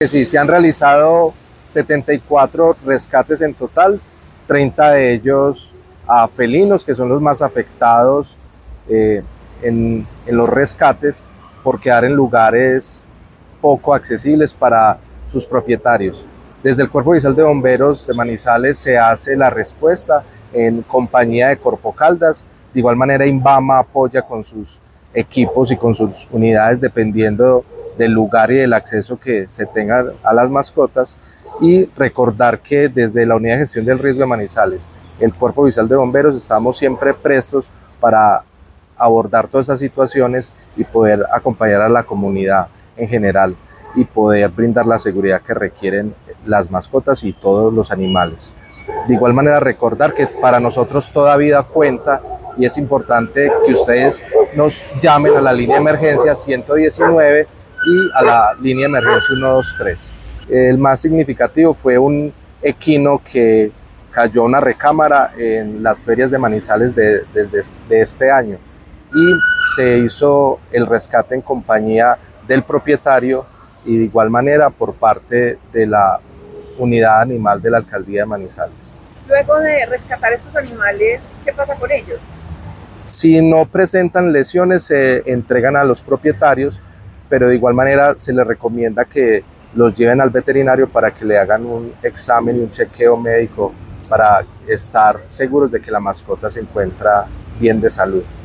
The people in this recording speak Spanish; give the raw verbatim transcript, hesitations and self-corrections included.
Sí, se han realizado setenta y cuatro rescates en total, treinta de ellos a felinos, que son los más afectados eh, en, en los rescates por quedar en lugares poco accesibles para sus propietarios. Desde el Cuerpo Oficial de Bomberos de Manizales se hace la respuesta en compañía de Corpo Caldas. De igual manera, INVAMA apoya con sus equipos y con sus unidades dependiendo del lugar y del acceso que se tenga a las mascotas. Y recordar que desde la Unidad de Gestión del Riesgo de Manizales, el Cuerpo Oficial de Bomberos, estamos siempre prestos para abordar todas esas situaciones y poder acompañar a la comunidad en general y poder brindar la seguridad que requieren las mascotas y todos los animales. De igual manera, recordar que para nosotros toda vida cuenta y es importante que ustedes nos llamen a la línea de emergencia ciento diecinueve y a la línea de emergencia ciento veintitrés. El más significativo fue un equino que cayó a una recámara en las ferias de Manizales de, de, de este año y se hizo el rescate en compañía del propietario y de igual manera por parte de la unidad animal de la alcaldía de Manizales. Luego de rescatar estos animales, ¿qué pasa con ellos? Si no presentan lesiones, se entregan a los propietarios, pero de igual manera se les recomienda que los lleven al veterinario para que le hagan un examen y un chequeo médico para estar seguros de que la mascota se encuentra bien de salud.